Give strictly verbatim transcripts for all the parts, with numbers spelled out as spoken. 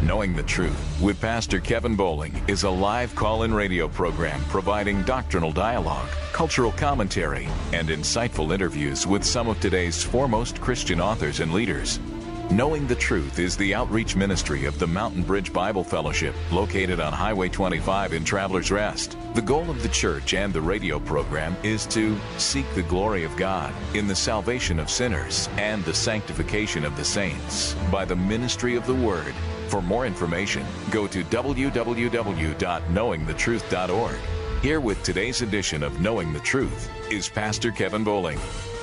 Knowing the Truth with Pastor Kevin Bowling is a live call-in radio program providing doctrinal dialogue, cultural commentary, and insightful interviews with some of today's foremost Christian authors and leaders. Knowing the Truth is the outreach ministry of the Mountain Bridge Bible Fellowship, located on Highway twenty-five in Travelers Rest. The goal of the church and the radio program is to seek the glory of God in the salvation of sinners and the sanctification of the saints by the ministry of the Word. For more information, go to w w w dot knowing the truth dot org. Here with today's edition of Knowing the Truth is Pastor Kevin Bowling.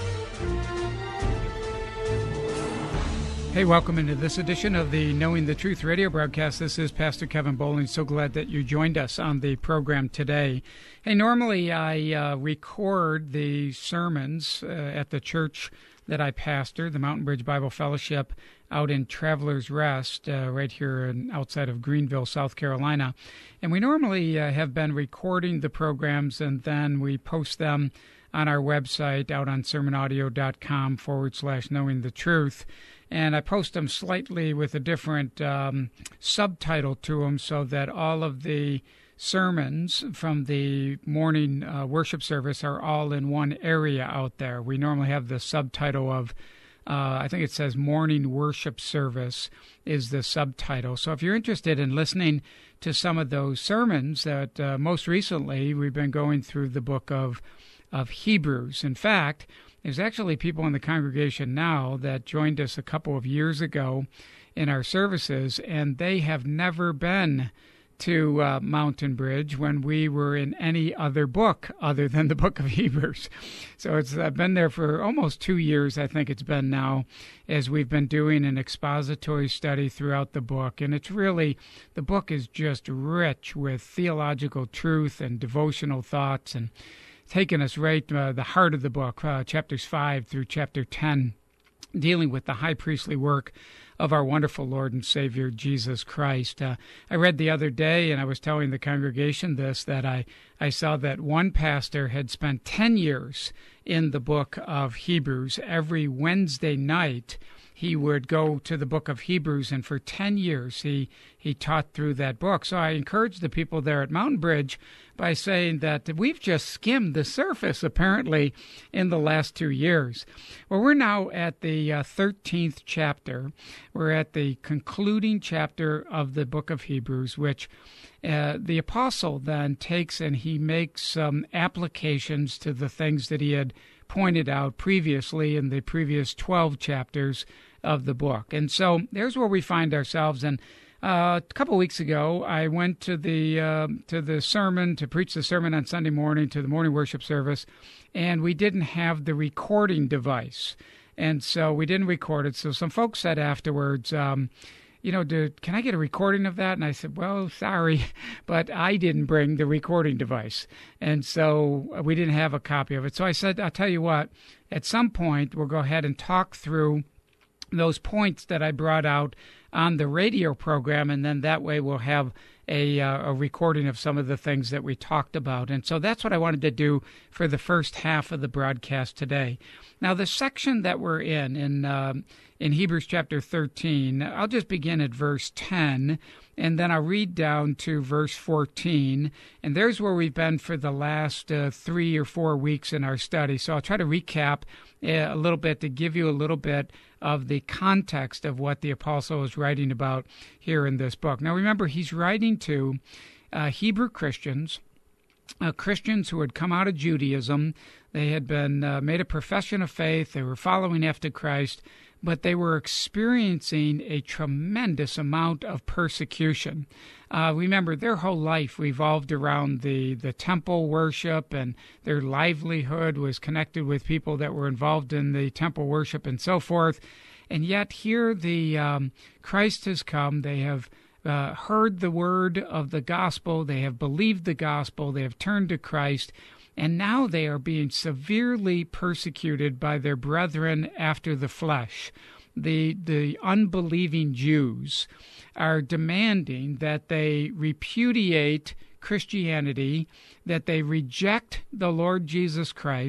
Hey, welcome into this edition of the Knowing the Truth radio broadcast. This is Pastor Kevin Bowling. So glad that you joined us on the program today. Hey, normally I uh, record the sermons uh, at the church that I pastor, the Mountain Bridge Bible Fellowship, out in Travelers Rest, uh, right here in, outside of Greenville, South Carolina. And we normally uh, have been recording the programs, and then we post them on our website out on sermonaudio.com forward slash knowing the truth. And I post them slightly with a different um, subtitle to them so that all of the sermons from the morning uh, worship service are all in one area out there. We normally have the subtitle of, uh, I think it says Morning Worship Service is the subtitle. So if you're interested in listening to some of those sermons that uh, most recently we've been going through the book of, of Hebrews. In fact, there's actually people in the congregation now that joined us a couple of years ago in our services, and they have never been to uh, Mountain Bridge when we were in any other book other than the book of Hebrews. So it's uh, been there for almost two years, I think it's been now, as we've been doing an expository study throughout the book. And it's really, the book is just rich with theological truth and devotional thoughts, and taking us right uh, the heart of the book, uh, chapters five through chapter ten, dealing with the high priestly work of our wonderful Lord and Savior, Jesus Christ. Uh, I read the other day, and I was telling the congregation this, that I, I saw that one pastor had spent ten years in the book of Hebrews. Every Wednesday night, he would go to the book of Hebrews, and for ten years he, he taught through that book. So I encouraged the people there at Mountain Bridge by saying that we've just skimmed the surface, apparently, in the last two years. Well, we're now at the uh, thirteenth chapter. We're at the concluding chapter of the book of Hebrews, which uh, the apostle then takes and he makes some applications to the things that he had pointed out previously in the previous twelve chapters of the book. And so there's where we find ourselves. And uh, a couple weeks ago, I went to the uh, to the sermon, to preach the sermon on Sunday morning, to the morning worship service, and we didn't have the recording device. And so we didn't record it. So some folks said afterwards, um, you know, do, can I get a recording of that? And I said, well, sorry, but I didn't bring the recording device. And so we didn't have a copy of it. So I said, I'll tell you what, at some point we'll go ahead and talk through those points that I brought out on the radio program, and then that way we'll have a, uh, a recording of some of the things that we talked about. And so that's what I wanted to do for the first half of the broadcast today. Now, the section that we're in, in, uh, in Hebrews chapter thirteen, I'll just begin at verse ten, and then I'll read down to verse fourteen, and there's where we've been for the last uh, three or four weeks in our study. So I'll try to recap uh, a little bit to give you a little bit of the context of what the apostle is writing about here in this book. Now, remember, he's writing to uh, Hebrew Christians, uh, Christians who had come out of Judaism. They had been uh, made a profession of faith. They were following after Christ, but they were experiencing a tremendous amount of persecution. Uh, remember, their whole life revolved around the, the temple worship, and their livelihood was connected with people that were involved in the temple worship and so forth. And yet here the um, Christ has come. They have uh, heard the word of the gospel. They have believed the gospel. They have turned to Christ. And now they are being severely persecuted by their brethren after the flesh. The, the unbelieving Jews are demanding that they repudiate Christianity, that they reject the Lord Jesus Christ,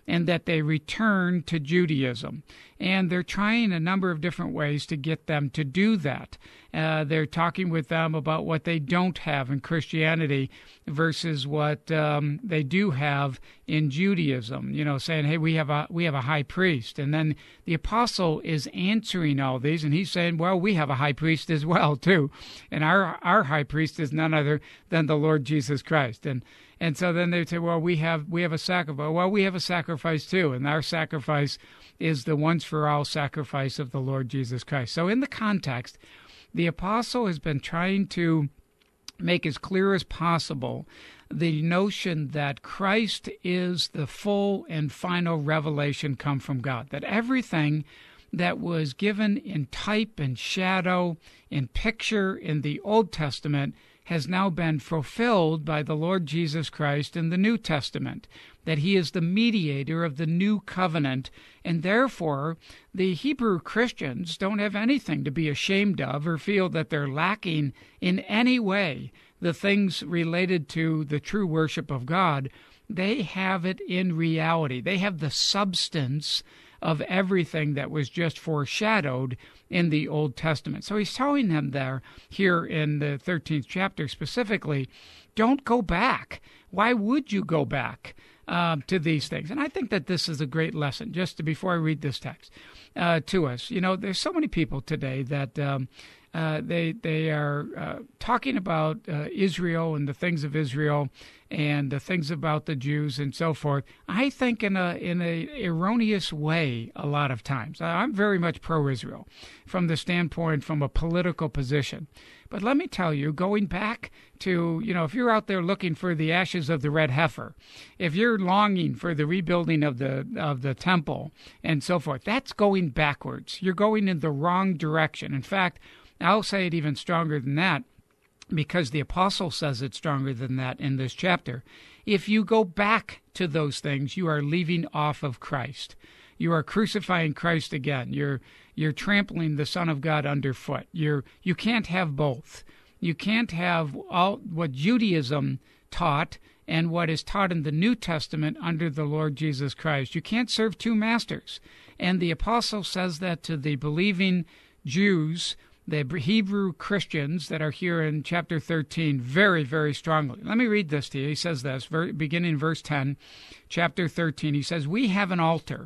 and that they return to Judaism. And they're trying a number of different ways to get them to do that. Uh, they're talking with them about what they don't have in Christianity versus what um, they do have in Judaism. You know, saying, "Hey, we have a we have a high priest," and then the apostle is answering all these, and he's saying, "Well, we have a high priest as well too, and our our high priest is none other than the Lord Jesus Christ." And and so then they say, "Well, we have we have a sacrifice." Well, we have a sacrifice too, and our sacrifice is the once for all sacrifice of the Lord Jesus Christ. So in the context, the apostle has been trying to make as clear as possible the notion that Christ is the full and final revelation come from God, that everything that was given in type and shadow, in picture in the Old Testament, has now been fulfilled by the Lord Jesus Christ in the New Testament, that he is the mediator of the new covenant, and therefore the Hebrew Christians don't have anything to be ashamed of or feel that they're lacking in any way the things related to the true worship of God. They have it in reality. They have the substance of everything that was just foreshadowed in the Old Testament. So he's telling them there, here in the thirteenth chapter specifically, don't go back. Why would you go back uh, to these things? And I think that this is a great lesson, just to, before I read this text uh, to us. You know, there's so many people today that um, uh, they they are uh, talking about uh, Israel and the things of Israel and the things about the Jews and so forth. I think in a in a erroneous way a lot of times. I'm very much pro-Israel from the standpoint from a political position. But let me tell you, going back to, you know, if you're out there looking for the ashes of the red heifer, if you're longing for the rebuilding of the of the temple and so forth, that's going backwards. You're going in the wrong direction. In fact, I'll say it even stronger than that, because the apostle says it stronger than that in this chapter. If you go back to those things, you are leaving off of Christ. You are crucifying Christ again. You're you're trampling the Son of God underfoot. You're you can't have both. You can't have all what Judaism taught and what is taught in the New Testament under the Lord Jesus Christ. You can't serve two masters. And the apostle says that to the believing Jews, the Hebrew Christians that are here in chapter thirteen, very, very strongly. Let me read this to you. He says this, beginning in verse ten, chapter thirteen. He says, "We have an altar,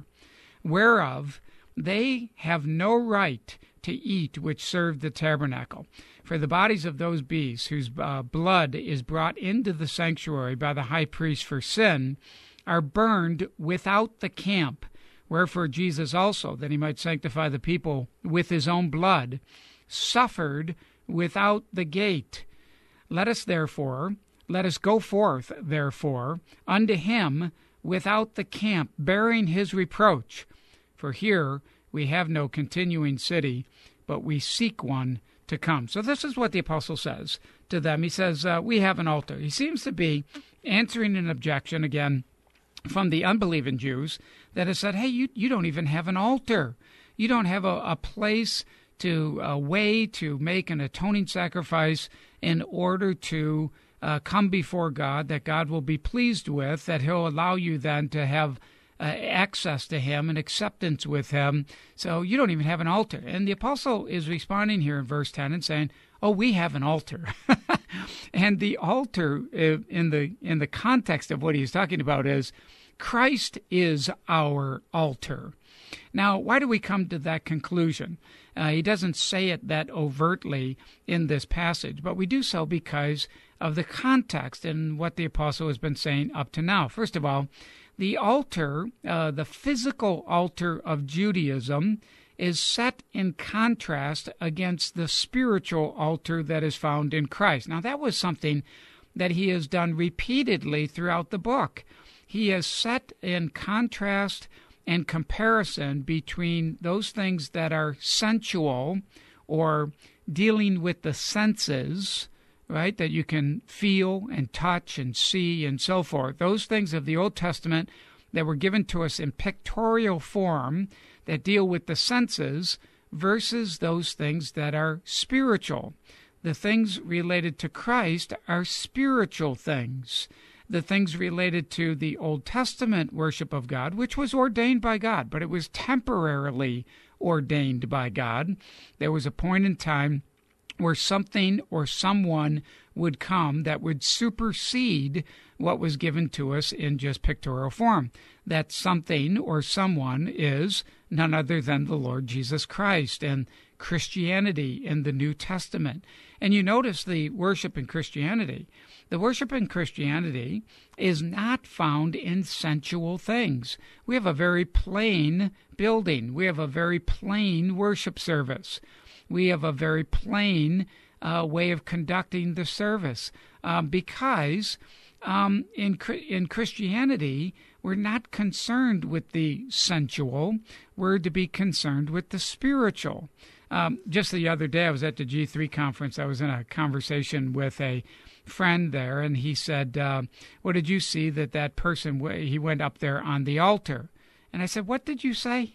whereof they have no right to eat which serve the tabernacle. For the bodies of those beasts whose uh, blood is brought into the sanctuary by the high priest for sin are burned without the camp. Wherefore Jesus also, that he might sanctify the people with his own blood, suffered without the gate. Let us therefore, let us go forth therefore unto him without the camp, bearing his reproach. For here we have no continuing city, but we seek one to come." So this is what the apostle says to them. He says, uh, we have an altar. He seems to be answering an objection again from the unbelieving Jews that has said, hey, you, you don't even have an altar. You don't have a, a place to a way to make an atoning sacrifice in order to uh, come before God, that God will be pleased with, that he'll allow you then to have uh, access to him and acceptance with him. So you don't even have an altar. And the apostle is responding here in verse ten and saying, oh, we have an altar. And the altar uh, in the in the context of what he's talking about is Christ is our altar. Now, why do we come to that conclusion? Uh, he doesn't say it that overtly in this passage, but we do so because of the context and what the apostle has been saying up to now. First of all, the altar, uh, the physical altar of Judaism, is set in contrast against the spiritual altar that is found in Christ. Now, that was something that he has done repeatedly throughout the book. He has set in contrast and comparison between those things that are sensual or dealing with the senses, right, that you can feel and touch and see and so forth. Those things of the Old Testament that were given to us in pictorial form that deal with the senses versus those things that are spiritual. The things related to Christ are spiritual things. the things related to the Old Testament worship of God, which was ordained by God, but it was temporarily ordained by God. There was a point in time where something or someone would come that would supersede what was given to us in just pictorial form. That something or someone is none other than the Lord Jesus Christ and Christianity in the New Testament. And you notice the worship in Christianity. The worship in Christianity is not found in sensual things. We have a very plain building. We have a very plain worship service. We have a very plain uh, way of conducting the service um, because um, in in Christianity, we're not concerned with the sensual. We're to be concerned with the spiritual. Um, just the other day, I was at the G three conference. I was in a conversation with a friend there, and he said, uh, what did you see that that person, he went up there on the altar? And I said, what did you say?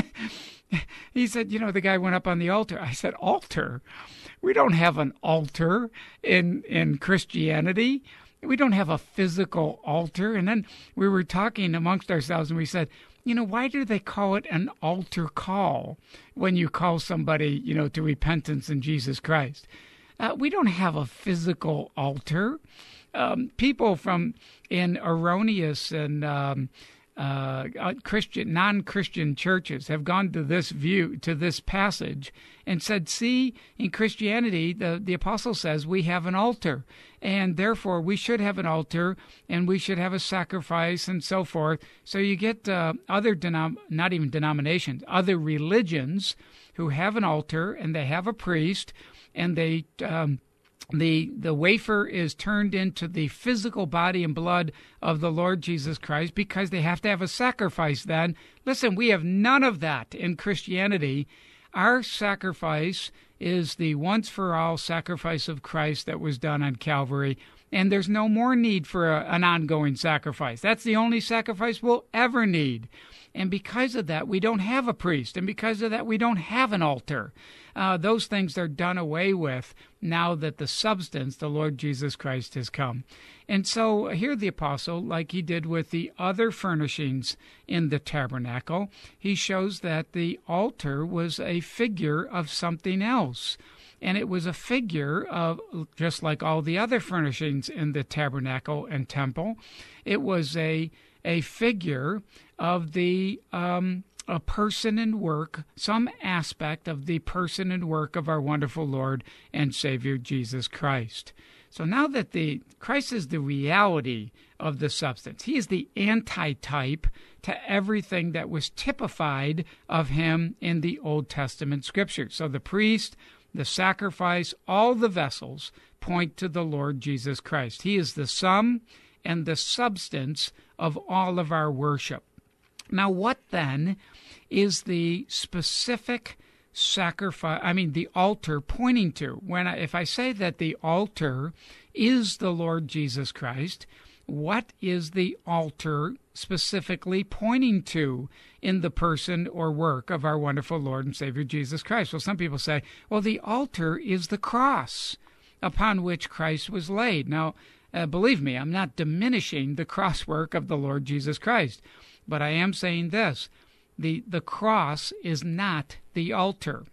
He said, you know, the guy went up on the altar. I said, altar? We don't have an altar in in Christianity. We don't have a physical altar. And then we were talking amongst ourselves, and we said, you know, why do they call it an altar call when you call somebody, you know, to repentance in Jesus Christ? Uh, we don't have a physical altar. Um, people from in erroneous and um, uh, Christian, non-Christian churches have gone to this view, to this passage, and said, see, in Christianity, the, the apostle says we have an altar, and therefore we should have an altar, and we should have a sacrifice, and so forth. So you get uh, other, denom- not even denominations, other religions who have an altar, and they have a priest, and they um, the the wafer is turned into the physical body and blood of the Lord Jesus Christ because they have to have a sacrifice then. Listen, we have none of that in Christianity. Our sacrifice is the once-for-all sacrifice of Christ that was done on Calvary, and there's no more need for a, an ongoing sacrifice. That's the only sacrifice we'll ever need. And because of that, we don't have a priest. And because of that, we don't have an altar. Uh, those things are done away with now that the substance, the Lord Jesus Christ, has come. And so here the apostle, like he did with the other furnishings in the tabernacle, he shows that the altar was a figure of something else. And it was a figure of, just like all the other furnishings in the tabernacle and temple, it was a a figure of the um, a person and work, some aspect of the person and work of our wonderful Lord and Savior Jesus Christ. So now that the Christ is the reality of the substance, he is the antitype to everything that was typified of him in the Old Testament scriptures. So the priest, the sacrifice, all the vessels point to the Lord Jesus Christ. He is the sum and the substance of all of our worship. Now, what then is the specific sacrifice, I mean, the altar pointing to? When I, if I say that the altar is the Lord Jesus Christ, what is the altar specifically pointing to in the person or work of our wonderful Lord and Savior Jesus Christ? Well, some people say, well, the altar is the cross upon which Christ was laid. Now, Uh, believe me, I'm not diminishing the cross work of the Lord Jesus Christ, but I am saying this. The, the cross is not the altar.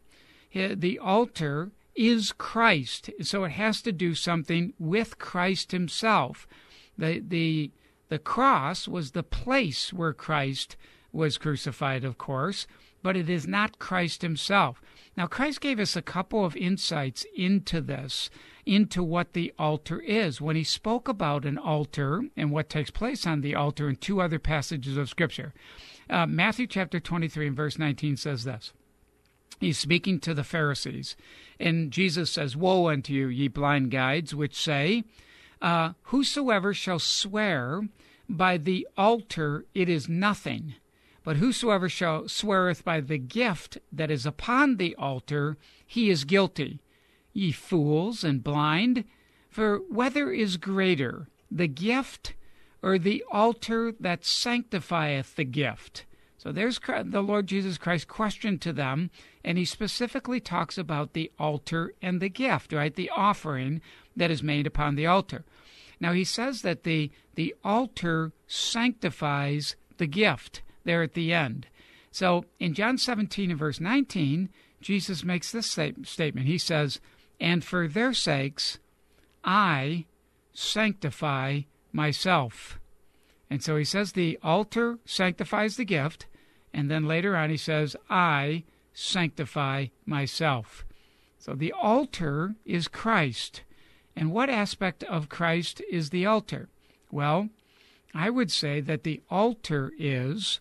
The altar is Christ, so it has to do something with Christ himself. The, the, the cross was the place where Christ was crucified, of course, but it is not Christ himself. Now, Christ gave us a couple of insights into this, into what the altar is, when he spoke about an altar and what takes place on the altar in two other passages of Scripture. Uh, Matthew chapter twenty-three and verse nineteen says this. He's speaking to the Pharisees, and Jesus says, woe unto you, ye blind guides, which say, uh, whosoever shall swear by the altar, it is nothing. But whosoever shall sweareth by the gift that is upon the altar, he is guilty. Ye fools and blind, for whether is greater, the gift or the altar that sanctifieth the gift? So there's the Lord Jesus Christ's question to them, and he specifically talks about the altar and the gift, right? The offering that is made upon the altar. Now, he says that the, the altar sanctifies the gift there at the end. So in John seventeen and verse nineteen, Jesus makes this statement. He says, "And for their sakes I sanctify myself." And so he says the altar sanctifies the gift, and then later on he says, "I sanctify myself." So the altar is Christ. And what aspect of Christ is the altar? Well, I would say that the altar is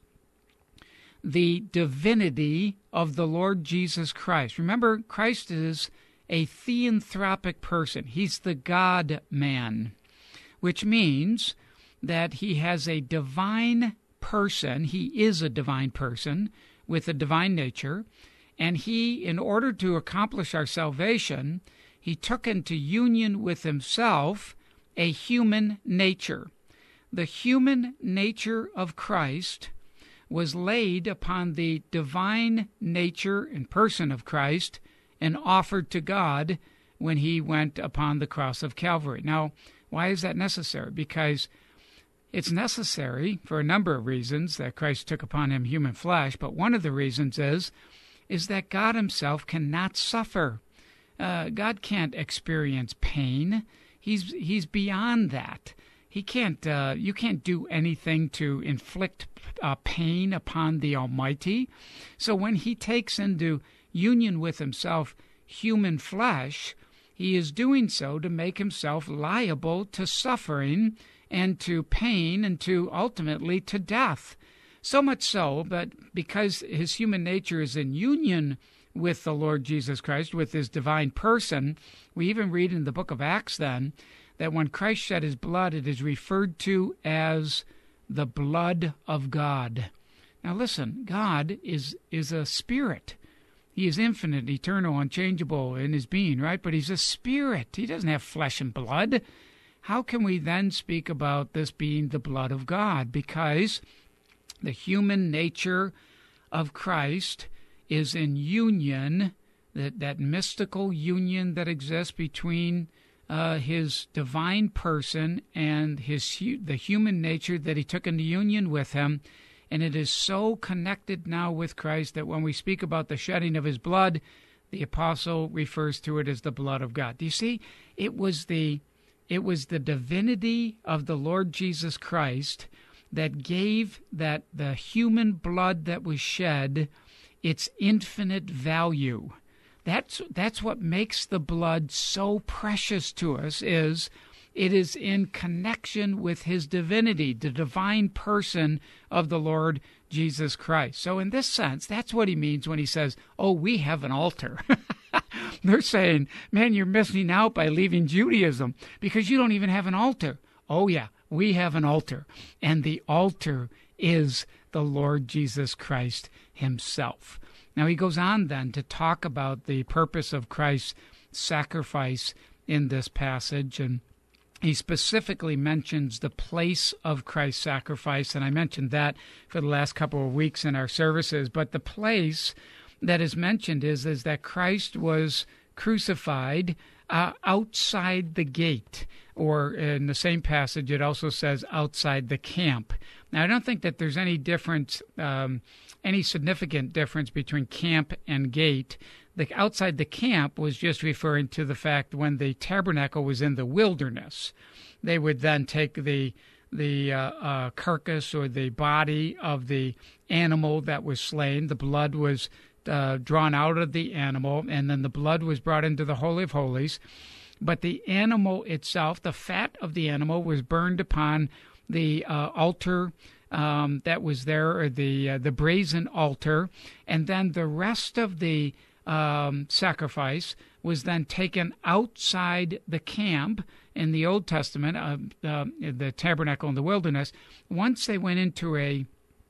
the divinity of the Lord Jesus Christ. Remember, Christ is a theanthropic person. He's the God-man, which means that he has a divine person. He is a divine person with a divine nature. And he, in order to accomplish our salvation, he took into union with himself a human nature. The human nature of Christ was laid upon the divine nature and person of Christ and offered to God when he went upon the cross of Calvary. Now, why is that necessary? Because it's necessary for a number of reasons that Christ took upon him human flesh, but one of the reasons is, is that God himself cannot suffer. Uh, God can't experience pain. He's he's beyond that. He can't. Uh, you can't do anything to inflict uh, pain upon the Almighty. So when he takes into union with himself human flesh, he is doing so to make himself liable to suffering and to pain and to ultimately to death. So much so, but because his human nature is in union with the Lord Jesus Christ, with his divine person, we even read in the book of Acts then that when Christ shed his blood, it is referred to as the blood of God. Now listen, God is, is a spirit. He is infinite, eternal, unchangeable in his being, right? But he's a spirit. He doesn't have flesh and blood. How can we then speak about this being the blood of God? Because the human nature of Christ is in union, that, that mystical union that exists between uh, his divine person and his the human nature that he took into union with him. And it is so connected now with Christ that when we speak about the shedding of his blood, the apostle refers to it as the blood of God. Do you see? It was the it was the divinity of the Lord Jesus Christ that gave that the human blood that was shed its infinite value. That's that's what makes the blood so precious to us, is it is in connection with his divinity, the divine person of the Lord Jesus Christ. So in this sense, that's what he means when he says, oh, we have an altar. They're saying, man, you're missing out by leaving Judaism because you don't even have an altar. Oh, yeah, we have an altar. And the altar is the Lord Jesus Christ himself. Now he goes on then to talk about the purpose of Christ's sacrifice in this passage, and he specifically mentions the place of Christ's sacrifice, and I mentioned that for the last couple of weeks in our services. But the place that is mentioned is, is that Christ was crucified uh, outside the gate, or in the same passage it also says outside the camp. Now, I don't think that there's any difference, um, any significant difference between camp and gate. The outside the camp was just referring to the fact when the tabernacle was in the wilderness, they would then take the the uh, uh, carcass or the body of the animal that was slain. The blood was uh, drawn out of the animal, and then the blood was brought into the Holy of Holies. But the animal itself, the fat of the animal, was burned upon the uh, altar um, that was there, or the uh, the brazen altar, and then the rest of the Um, sacrifice was then taken outside the camp in the Old Testament, uh, uh, the tabernacle in the wilderness. Once they went into a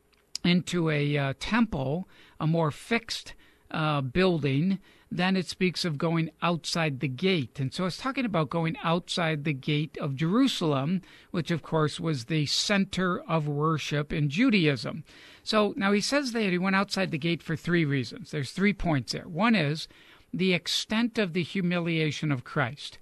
into a uh, temple, a more fixed uh, building, then it speaks of going outside the gate. And so it's talking about going outside the gate of Jerusalem, which of course was the center of worship in Judaism. So now he says that he went outside the gate for three reasons. There's three points there. One is the extent of the humiliation of Christ.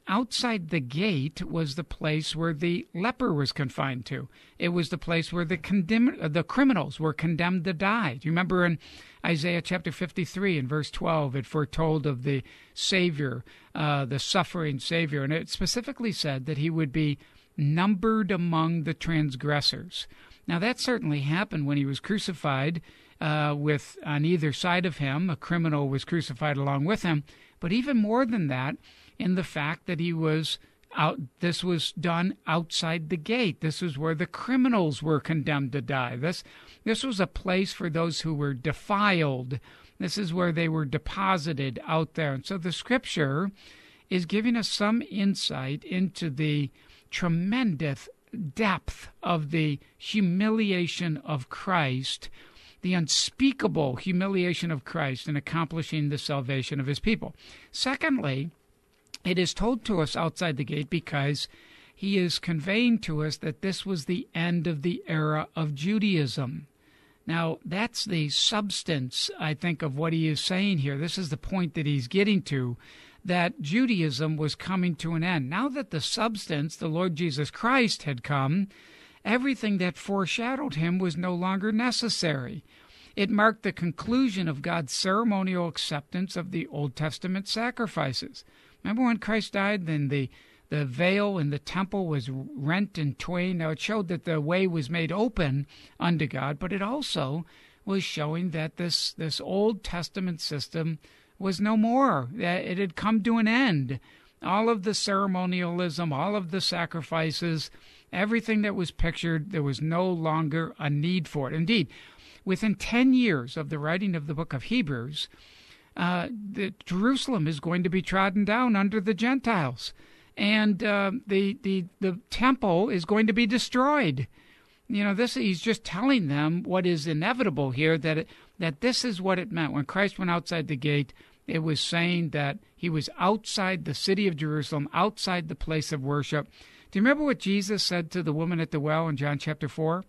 outside the gate was the place where the leper was confined to. It was the place where the condemn, the criminals were condemned to die. Do you remember in Isaiah chapter fifty-three and verse twelve, it foretold of the Savior, uh, the suffering Savior, and it specifically said that he would be numbered among the transgressors. Now, that certainly happened when he was crucified, uh, with on either side of him, a criminal was crucified along with him. But even more than that, in the fact that he was out, this was done outside the gate. This was where the criminals were condemned to die. This, this was a place for those who were defiled. This is where they were deposited out there. And so the Scripture is giving us some insight into the tremendous depth of the humiliation of Christ, the unspeakable humiliation of Christ in accomplishing the salvation of his people. Secondly, it is told to us outside the gate because he is conveying to us that this was the end of the era of Judaism. Now, that's the substance, I think, of what he is saying here. This is the point that he's getting to, that Judaism was coming to an end. Now that the substance, the Lord Jesus Christ, had come, everything that foreshadowed him was no longer necessary. It marked the conclusion of God's ceremonial acceptance of the Old Testament sacrifices. Remember when Christ died, then the, the veil in the temple was rent in twain. Now, it showed that the way was made open unto God, but it also was showing that this, this Old Testament system was no more. It had come to an end. All of the ceremonialism, all of the sacrifices, everything that was pictured, there was no longer a need for it. Indeed, within ten years of the writing of the book of Hebrews, uh, the, Jerusalem is going to be trodden down under the Gentiles. And uh, the, the, the temple is going to be destroyed. You know, this he's just telling them what is inevitable here, that it, that this is what it meant. When Christ went outside the gate, it was saying that he was outside the city of Jerusalem, outside the place of worship. Do you remember what Jesus said to the woman at the well in John chapter four?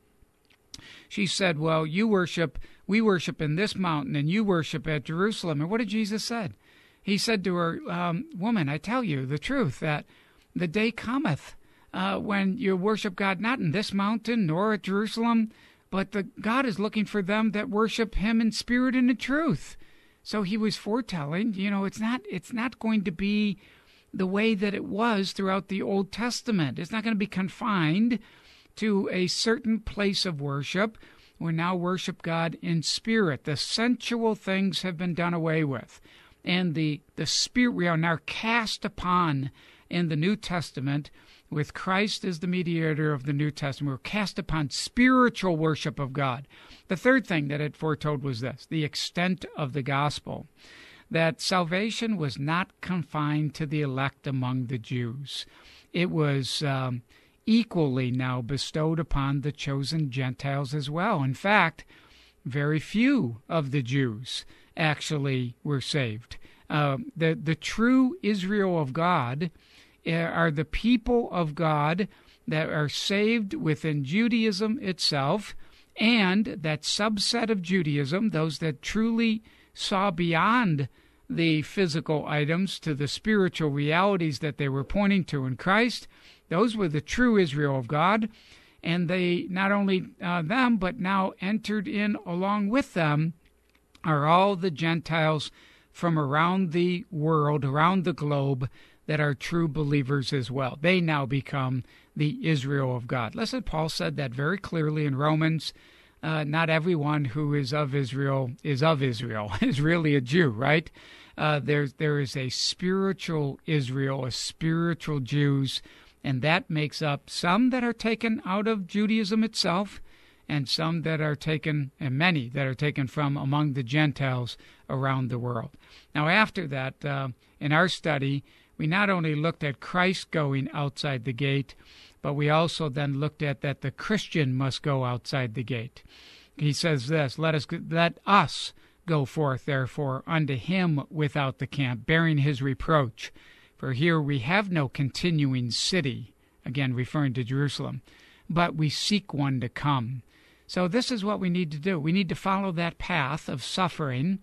She said, well, you worship, we worship in this mountain, and you worship at Jerusalem. And what did Jesus say? He said to her, um, woman, I tell you the truth, that the day cometh uh, when you worship God not in this mountain nor at Jerusalem, but the God is looking for them that worship him in spirit and in truth. So he was foretelling, you know, it's not it's not going to be the way that it was throughout the Old Testament. It's not going to be confined to a certain place of worship. We now worship God in spirit. The sensual things have been done away with. And the, the spirit we are now cast upon in the New Testament, with Christ as the mediator of the New Testament. We're cast upon spiritual worship of God. The third thing that it foretold was this, the extent of the gospel, that salvation was not confined to the elect among the Jews. It was um, equally now bestowed upon the chosen Gentiles as well. In fact, very few of the Jews actually were saved. Uh, the, the true Israel of God are the people of God that are saved within Judaism itself, and that subset of Judaism, those that truly saw beyond the physical items to the spiritual realities that they were pointing to in Christ, those were the true Israel of God, and they, not only uh, them, but now entered in along with them are all the Gentiles from around the world, around the globe, that are true believers as well. They now become the Israel of God. Listen, Paul said that very clearly in Romans. Uh, not everyone who is of Israel is of Israel, is really a Jew, right? Uh, there's, there is a spiritual Israel, a spiritual Jews, and that makes up some that are taken out of Judaism itself, and some that are taken, and many that are taken from among the Gentiles around the world. Now, after that, uh, in our study, we not only looked at Christ going outside the gate, but we also then looked at that the Christian must go outside the gate. He says this, let us let us go forth, therefore, unto him without the camp, bearing his reproach. For here we have no continuing city, again referring to Jerusalem, but we seek one to come. So this is what we need to do. We need to follow that path of suffering,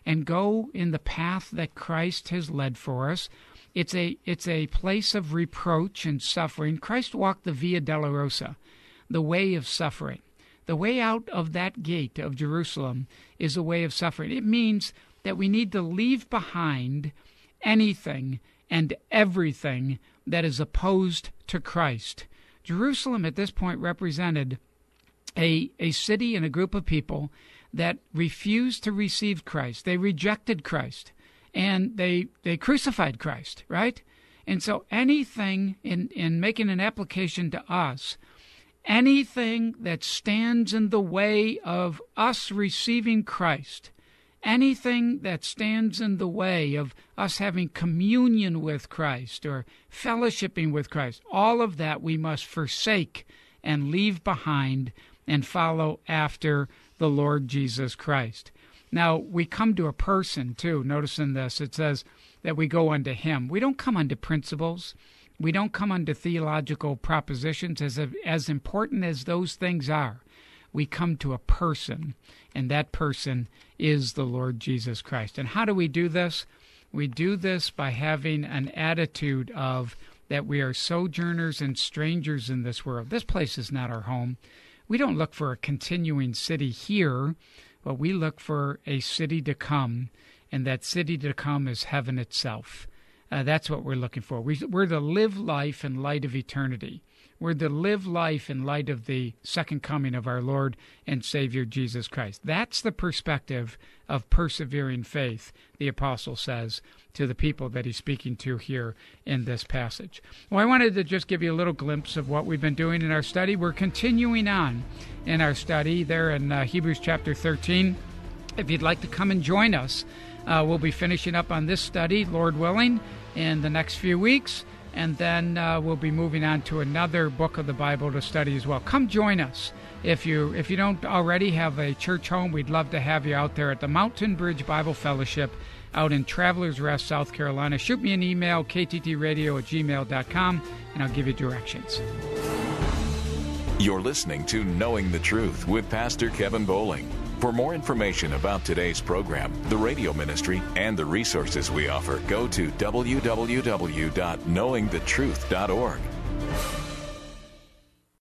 and go in the path that Christ has led for us. It's a it's a place of reproach and suffering. Christ walked the Via Dolorosa, the way of suffering. The way out of that gate of Jerusalem is a way of suffering. It means that we need to leave behind anything and everything that is opposed to Christ. Jerusalem at this point represented a, a city and a group of people that refused to receive Christ. They rejected Christ, and they they crucified Christ, right? And so anything, in, in making an application to us, anything that stands in the way of us receiving Christ, anything that stands in the way of us having communion with Christ or fellowshipping with Christ, all of that we must forsake and leave behind and follow after the Lord Jesus Christ. Now, we come to a person, too. Notice in this, it says that we go unto him. We don't come unto principles. We don't come unto theological propositions, as, as important as those things are. We come to a person, and that person is the Lord Jesus Christ. And how do we do this? We do this by having an attitude of that we are sojourners and strangers in this world. This place is not our home. We don't look for a continuing city here, but we look for a city to come, and that city to come is heaven itself. Uh, that's what we're looking for. We, we're to live life in light of eternity. We're to live life in light of the second coming of our Lord and Savior Jesus Christ. That's the perspective of persevering faith, the apostle says to the people that he's speaking to here in this passage. Well, I wanted to just give you a little glimpse of what we've been doing in our study. We're continuing on in our study there in uh, Hebrews chapter thirteen. If you'd like to come and join us, uh, we'll be finishing up on this study, Lord willing, in the next few weeks. And then uh, we'll be moving on to another book of the Bible to study as well. Come join us. If you if you don't already have a church home, we'd love to have you out there at the Mountain Bridge Bible Fellowship out in Travelers Rest, South Carolina. Shoot me an email, k t t radio at gmail dot com, and I'll give you directions. You're listening to Knowing the Truth with Pastor Kevin Bowling. For more information about today's program, the radio ministry, and the resources we offer, go to w w w dot knowing the truth dot org.